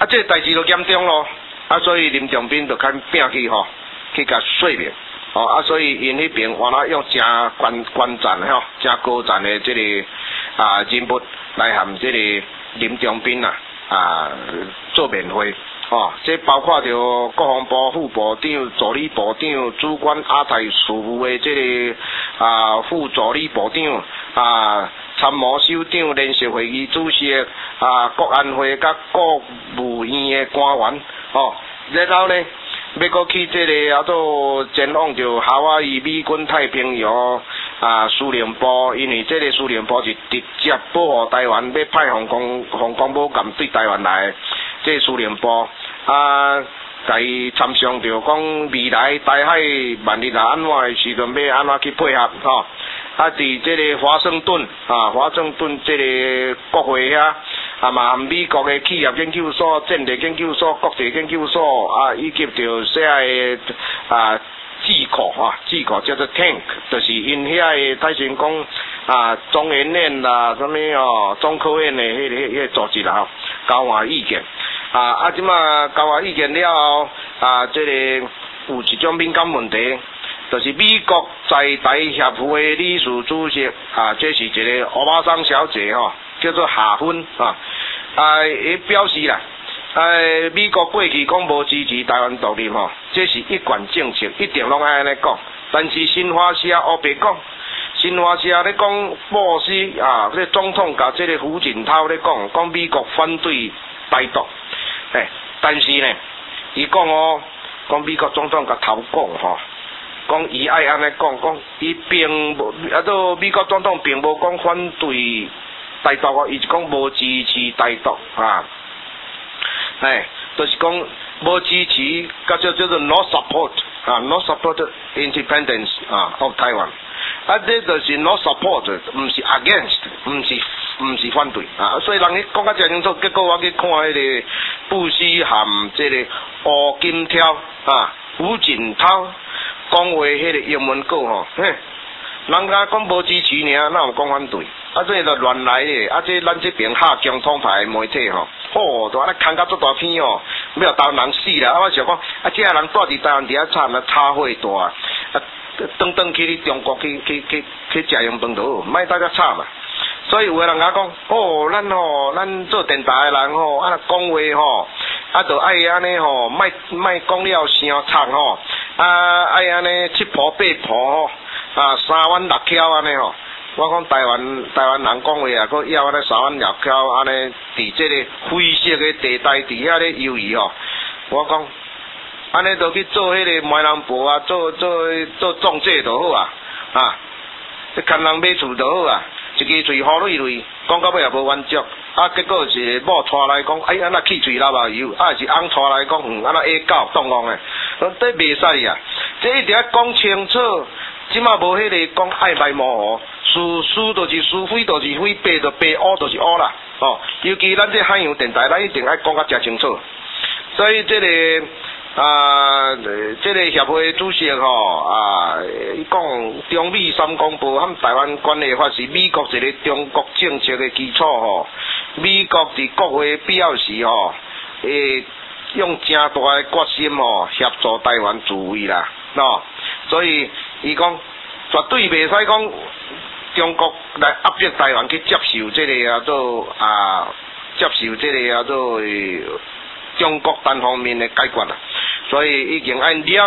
啊，这代志就严重咯，啊，所以林仲斌就较拼去吼，去甲说明，哦，啊，所以因迄边原来用真关键吼，真高赞的这个人物来含这个林仲斌做面会。哦，这包括着国防部副部长、助理部长、主管亚太事务的这个副助理部长参谋首长、联席会议主席国安会甲国务院的官员哦，然后呢，要搁去这个叫做前往着夏威夷美军太平洋司令部，因为这个司令部是直接保护台湾，要派航空母舰对台湾来。这司令部甲伊参详着讲未来台海万一安怎的时阵要安怎去配合吼，伫这个华盛顿这个国会遐嘛美国的企业研究所、战略研究所、国际研究所以及着些个智库叫做 Tank， 就是因遐的太成讲中研院啦，什么中科院的迄个组织啦，交换意见。即马交换意见了后，这个有一种敏感问题，就是美国在台协会理事主席这是一个欧巴桑小姐吼，叫做夏芬伊表示啦，美国过去讲无支持台湾独立吼，这是一贯政策，一定拢爱安尼讲。但是新华社黑白讲，新华社咧讲报时这总统甲这个胡锦涛咧讲美国反对台独。但是呢，伊讲美国总统甲头讲吼，讲伊爱安尼讲伊并无美国总统并无讲反对台独伊是讲无支持台独就是讲无支持，叫做 no support no support independence of Taiwan。这就是no support， 唔是 against， 唔是反对所以人去讲甲真清楚，结果我去看迄个布希含这个胡锦涛胡锦涛讲话迄个英文稿吼，人家讲无支持尔，哪有讲反对？这就乱来的，这咱这边下江统派的媒体吼，都安尼看甲足大片要台湾人死啦！我想讲这人住伫台湾伫遐惨差火大转去中国去食洋饭就好，莫大家吵嘛。所以有个人讲咱做电台的人讲话就爱安尼莫讲了伤长爱安尼七婆八婆三弯六翘安尼我讲台湾人讲话佫要安尼三弯六翘安尼，伫这个灰色的地带伫遐咧游移我讲。安尼就去做迄个卖人婆做中介就好看人买厝就好一支嘴好累累，讲到尾也无完足结果是某带来讲安那去嘴流油是翁带来讲安那下狗动讲的，这袂使这一定要讲清楚，即马无迄个讲暧昧模糊，是就是是，非就是非，白就白，乌就是乌啦尤其咱这海洋电台，咱一定要讲甲真清楚，所以这个这个协会主席伊讲中美三公报和台湾关系法是美国一个中国政策的基础美国伫国会必要时会用正大的决心协助台湾自卫啦所以伊讲绝对袂使讲中国来压迫台湾去接受这个接受这个中国单方面的解决啦，所以已经按两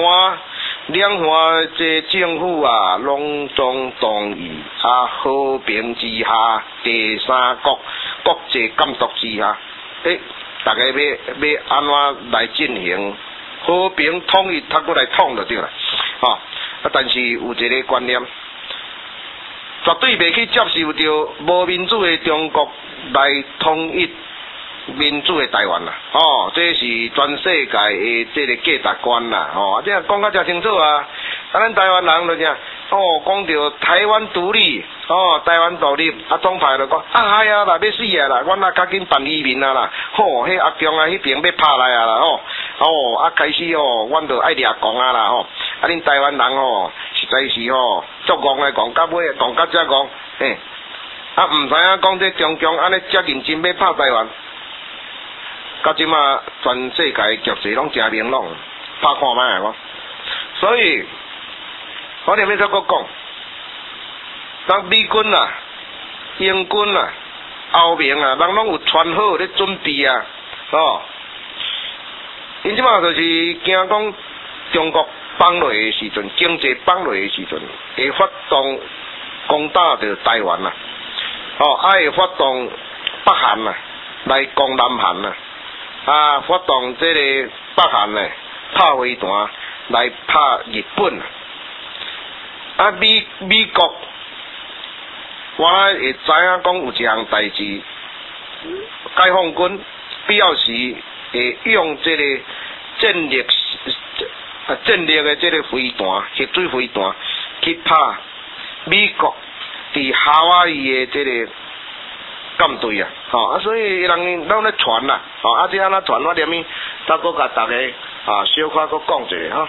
岸这政府拢总同意和平之下，第三国际监督之下，大家要安怎来进行和平统一，他过来统就对啦但是有一个观念，绝对袂去接受到无民主的中国来统一民主的台湾啦这是全世界的这个价值观啦这讲甲真清楚咱台湾人就讲讲到台湾独立台湾独立总派就讲哎呀啦要死啦，阮较紧办移民啦迄阿强迄边要拍来啦开始阮就爱掠讲啦恁台湾人实在是足戆的讲到尾讲到遮讲毋知影讲这中共安尼遮认真要拍台湾。 到即马全世界局势拢真明朗，拍看卖无。所以，我连要再搁讲，当美军啊、英军啊、欧盟啊，人拢有穿好咧准备啊，哦。因即马就是惊讲中国放落的时阵，经济放落的时阵，会发动攻打着台湾啊，哦，会发动北韩啊来攻南韩啊，发动这个北韩呢拍飞弹来拍日本啊，美国我会知影讲有一项代志，解放军必要时会用这个战略的这个飞弹、核水飞弹去拍美国伫夏威夷的这个舰队啊，所以人拢咧传啦，即安那传我连咪，再搁甲大家小可搁讲一下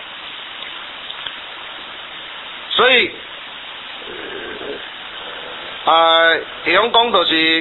所以会用讲就是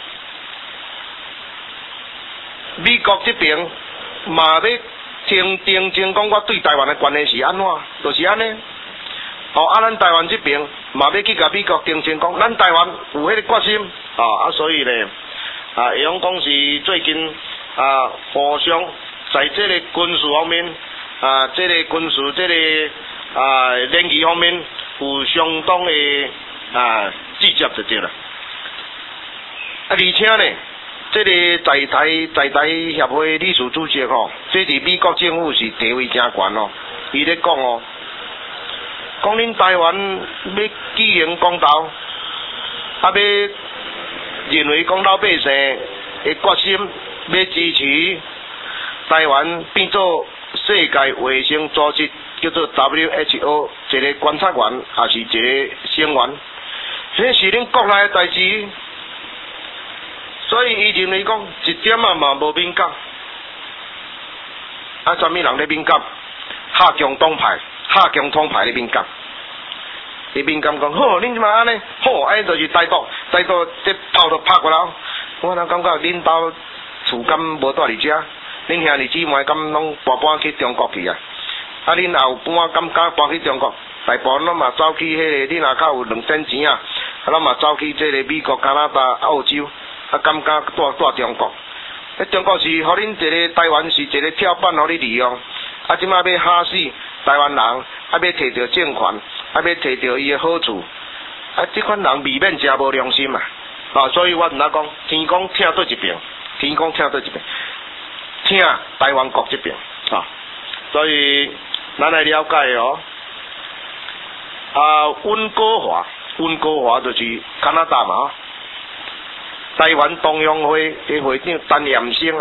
美国这边嘛要定情讲我对台湾的关系是安怎，就是安尼。咱台湾这边嘛要去甲美国定情讲，咱台湾有迄个决心，所以呢，会用讲是最近互相在这个军事方面，这个军事这个联谊方面有相当的直接就对了。而且呢，这个在台协会理事主席这伫美国政府是地位真悬伊咧讲讲恁台湾要举行公投，要认为讲老百姓的决心，要支持台湾变做世界卫生组织叫做 WHO 一个观察员，也是一个成员，这是恁国内的代志。所以伊认为讲一点嘛无敏感，什么人咧敏感？下强党派咧敏感。伊敏感讲，好，恁即马安尼，好，安尼就是台独这炮都拍过来。我感觉恁兜厝敢无住伫遮？恁兄弟姊妹敢拢搬去中国去啊？恁后半敢搬去中国？大部分拢嘛走去迄个，恁若较有两点钱啊，咱嘛走去这个美国、加拿大、澳洲。感觉住中国，中国是互恁一个台湾是一个跳板，互你利用。即马要吓死台湾人，要摕到政权，要摕到伊的好处。即款人未免真无良心所以我毋知讲，天公听对一边，听台湾国这边所以咱来了解温哥华就是加拿大嘛台湾东洋会的会长陈彦生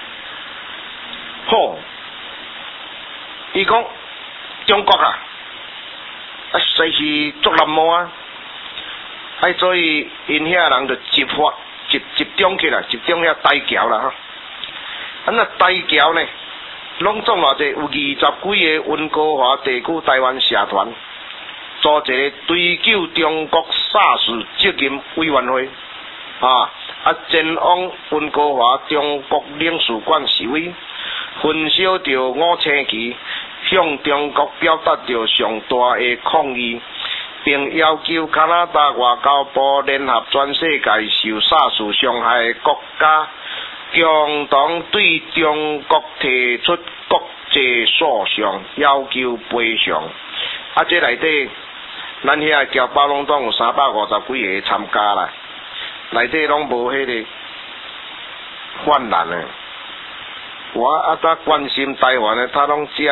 伊讲中国实是足难摸所以因遐人就集中起来，集中遐台侨啦台侨呢，拢总偌济，有20几个温哥华地区台湾社团，组一个追究中国SARS责任委员会。前往温哥华中国领事馆示威，焚烧着5星旗，向中国表达着上大的抗议，并要求加拿大外交部联合全世界受SARS伤害的国家，共同对中国提出国际诉讼，要求赔偿。这内底，咱遐侨胞拢总有350几个参加啦。内底拢无迄个泛滥的，我早关心台湾的，他拢遮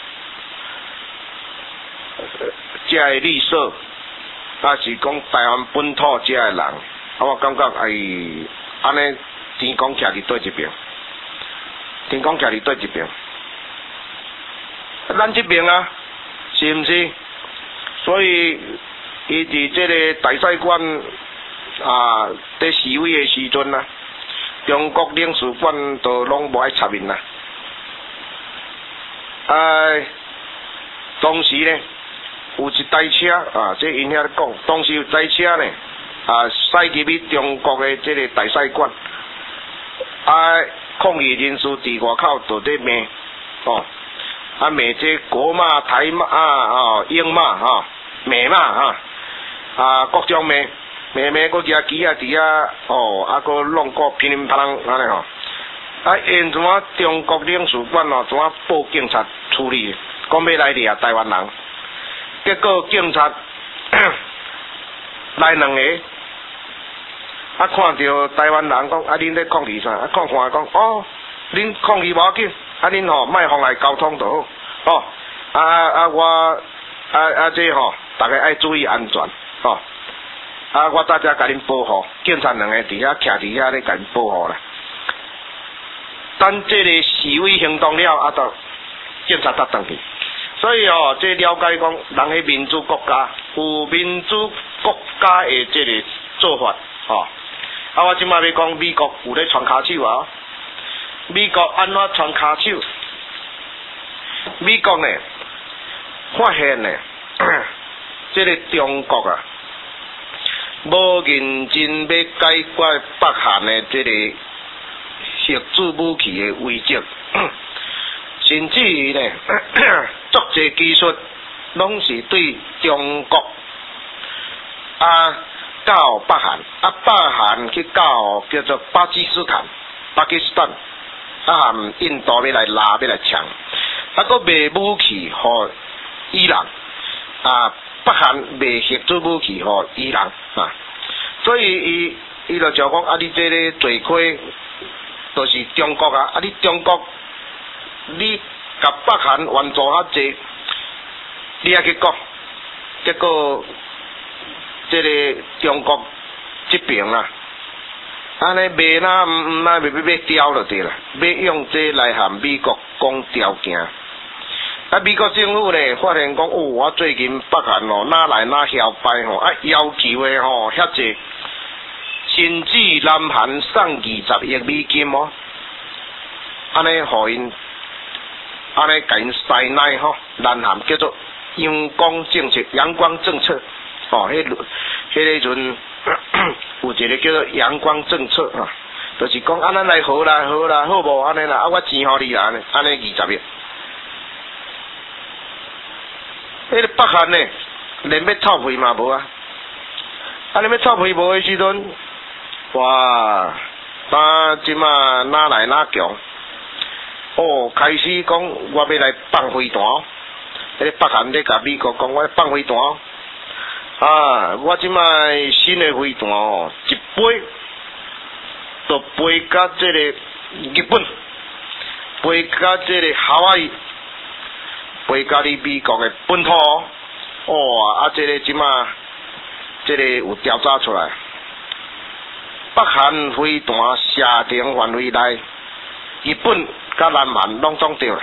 的绿色，是讲台湾本土遮的人，我感觉安尼天公徛伫对一边，咱这边是毋是？所以伊伫这个大使馆。在示威的时阵中国领事馆都拢无爱插面当时呢有一台车这因遐讲，当时有台车呢驶入去中国的这个大使馆抗议人士伫外口就伫骂，哦，啊骂这国骂、台骂英骂骂各种骂，个举旗啊伫啊，啊个弄个乒铃乓啷安尼吼，啊因怎啊中国领事馆怎啊报警察处理，讲要来抓台湾人，结果警察来2个。啊！看到台湾人讲，啊，恁咧抗议啥？啊，看讲，恁抗议无要紧，啊，恁莫妨碍交通就好，我这大家爱注意安全，我大家甲恁保护，警察2个伫遐徛伫遐咧甲恁保护啦。等这个示威行动了，就警察搭转去。所以这了解讲，人迄民主国家有民主国家的这个做法，我即摆要讲美国有咧传骹手啊！美国安怎传骹手？美国呢发现呢，这个中国啊，无认真要解决北韩的这个核子武器的威胁，甚至于呢，足侪技术拢是对中国到北韩，北韩去到叫做巴基斯坦，含印度要来拉要来抢，搁卖武器互伊朗，北韩卖核子武器互伊朗所以伊就讲你这个罪魁都是中国你中国你甲北韩援助较济，你还去讲，结果。这个中国这边安尼卖啦，要调就对啦，要用这来和美国讲条件。美国政府呢发现讲，我最近北韩哪来哪嚣摆要求的遐济，甚至南韩送20亿美金安尼互因，安尼甲因塞奶南韩叫做阳光政策。迄个阵有一个叫做阳光政策就是讲咱来好啦，好无安尼啦，我钱互你啦，安尼20亿。迄个北韩呢，连要臭屁嘛无你要臭屁无的时阵，哇，即马哪来哪强，开始讲我要来放飞弹，迄个北韩咧甲美国讲，我要放飞弹。我即摆新的飞弹一飞就飞到这个日本，飞到这个夏威夷，飞到你美国的本土这个即摆这个有调查出来，北韩飞弹射程范围内，日本甲南韩拢中掉啦，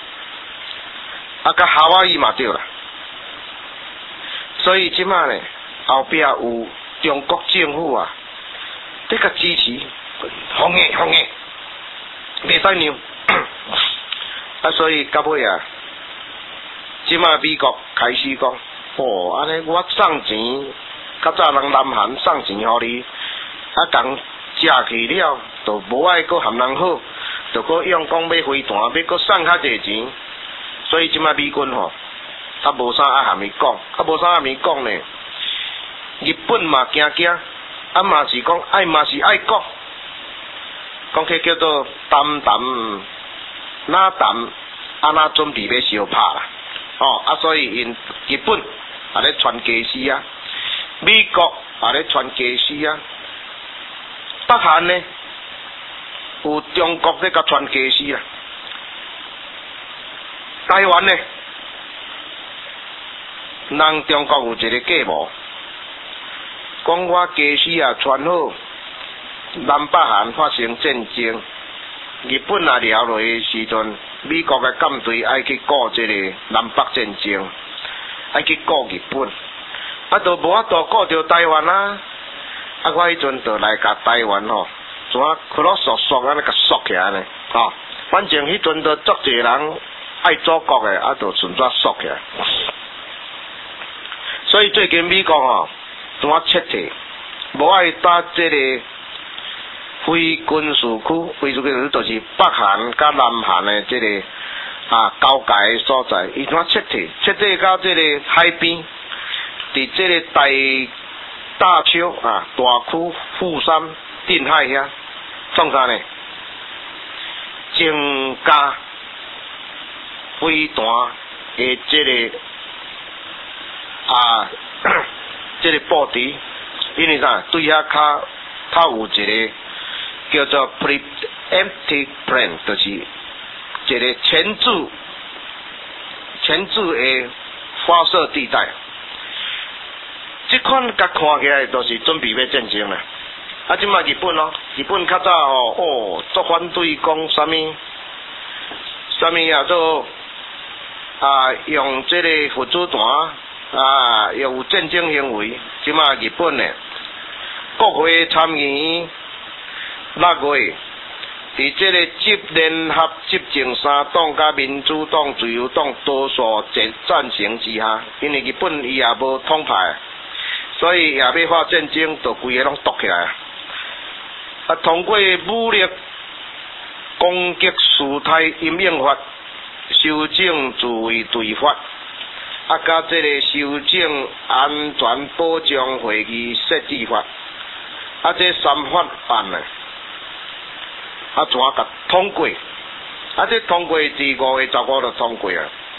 甲夏威夷嘛掉啦。所以即摆呢，后壁有中国政府这个支持，防疫，袂使让。所以到尾即摆美国开始讲，安尼我送钱，较早人南韩送钱互你，共食去了，就无爱搁含人好，就搁用讲要飞弹，要搁送较济钱，所以即摆美军无啥含伊讲，无啥含伊讲呢。日本嘛惊，嘛是讲嘛是爱讲，讲迄叫做谈哪准备要相拍啦。所以因日本咧传假死美国咧传假死北韩呢有中国咧甲传假死台湾呢？人中国有一个计谋，讲我假死传好，南北韩发生战争，日本了落的时阵，美国的舰队爱去顾这个南北战争，爱去顾日本，就无法度顾着台湾我迄阵就来甲台湾怎啊去落缩安尼甲缩起来呢？反正迄阵就足侪人爱祖国的，就顺怎缩起来。所以最近美国怎啊撤退，无爱搭这个非军事区，非军事区就是北韩甲南韩的这个交界的所在，伊怎彻底到这个海边，伫这个大邱大区富山定海遐，创啥呢？增加飞弹的这个这个布置，因为啥？对遐较有一个叫做 preemptive plan， 就是一个前置的发射地带。这款甲看起来都是准备要战争啦。即卖日本日本较早足反对讲啥物做用这个核子弹有战争行为。即卖日本的国会参议院6月，伫这个联合执政3党甲民主党、自由党多数赞成之下，因为日本伊也无统派，所以也要发战争，就规个拢夺起来。通过武力攻击事态阴影法、修正自卫队法，甲这个修正安全保障会议设置法，这3法案呢，怎甲通过？这通过伫5月15日就通过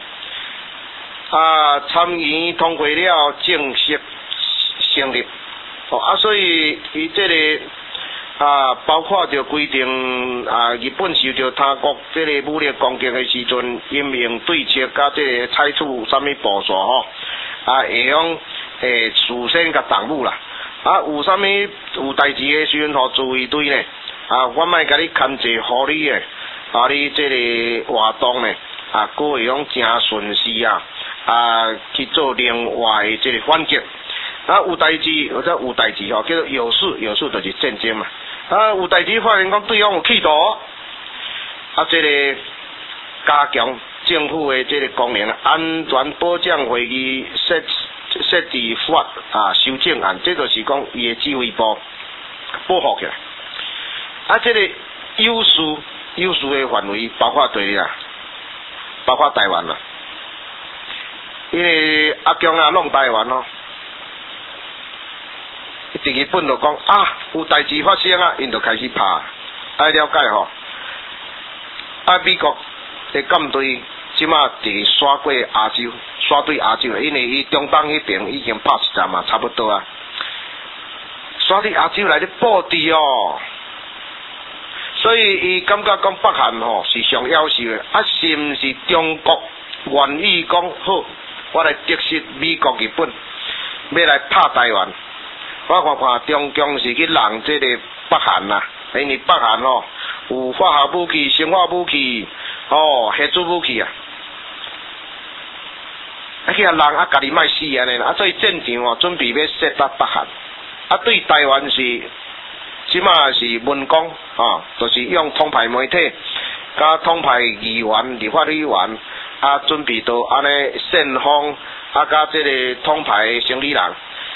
参议院通过了，正式成立。所以伊这个包括着规定日本受到他国这个武力攻击的时阵，应用对策甲这个采取啥物步数会用事先甲动武啦。有啥物有代志的时阵，互自卫队呢我莫甲你牵制互你的你这个活动呢佫会用真顺势去做另外的这个反击。有代志或者有代志叫做有事就是战争嘛。有代志发现讲对方有企图，这个加强政府的这个功能，安全保障会议设置法修正案，这就是讲伊的指挥部保护起来。这个有事的范围包括对哩包括台湾啦，因为阿强弄台湾伫日本就讲有代志发生因就开始拍，了解美国的舰队即马伫刷过亚洲，刷对亚洲，因为伊中东迄边已经拍一站差不多刷对亚洲来咧布置所以伊感觉讲北韩是上夭寿的，是毋是中国愿意讲好，我来得失美国、日本，要来拍台湾？我看中共是去让这个北韩因为北韩有化学武器、生化武器、核子武器去人家己卖死安尼啦，所以战场准备要设到北韩。对台湾是即马是文攻就是用统派媒体甲统派议员、立法委员准备到安尼煽风甲这个统派生理人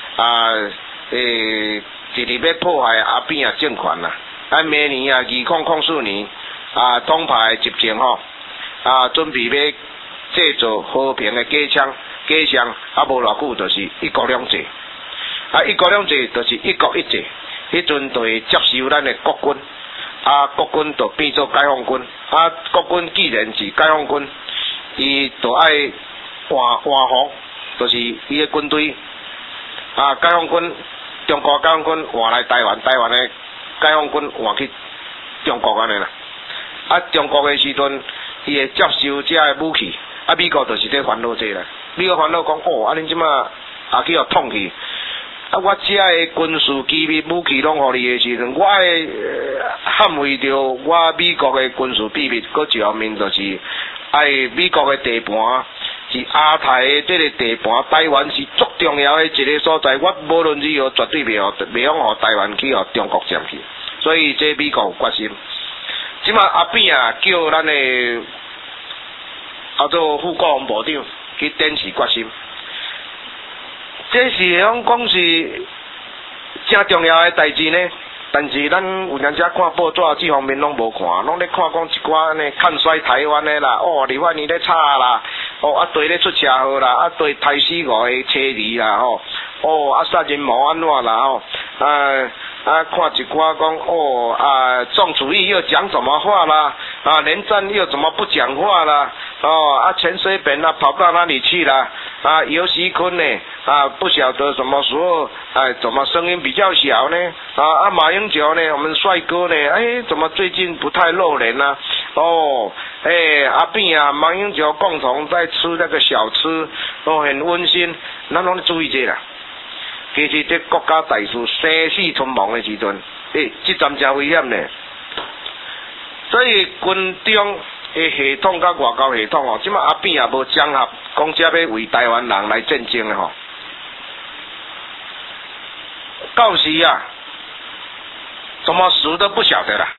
直直要破坏阿扁政权啦。明年2004年统派执政准备要制造和平的假象无偌久就是一国两制。一国两制就是一国一制，迄阵就会接受咱的国军，国军就变做解放军，国军既然是解放军，伊就爱换防，就是伊的军队，解放军，中国解放军换来台湾，台湾的解放军换去中国安尼啦。中国的时阵，伊会接受这的武器，美国就是在烦恼这啦。美国烦恼讲安尼即马去互统去。我这的军事机密武器拢互你的时阵，我会捍卫着我美国的军事秘密。搁一方面就是美国的地盘是亚太的这个地盘，台湾是足重要的一个所在。我无论如何绝对袂用互台湾去互中国占去。所以这美国有决心。即马阿扁叫咱的做副国防部长去展示决心。这是讲是真重要的代志呢。 但是咱有当时看报纸这方面拢无看，拢咧看讲一寡呢看衰台湾的啦，哦，立法院咧吵啦，哦，啊对咧出车祸啦，啊对胎死五个车儿啦，吼，哦，啊杀人无安怎啦，吼，看一寡讲哦宋楚瑜又讲什么话啦，连战又怎么不讲话啦，哦，陈水扁跑到哪里去啦？尤熙坤呢？不晓得什么时候怎么声音比较小呢？马英九呢？我们帅哥呢？怎么最近不太露脸呢？哦，阿扁马英九共同在吃那个小吃，哦，很温馨，咱拢注意这啦。其实这国家大事生死存亡的时阵，这站真危险呢。所以军中的系统甲外交系统即马阿扁也无整合，讲遮要为台湾人来战争的吼。到时什么事都不晓得了。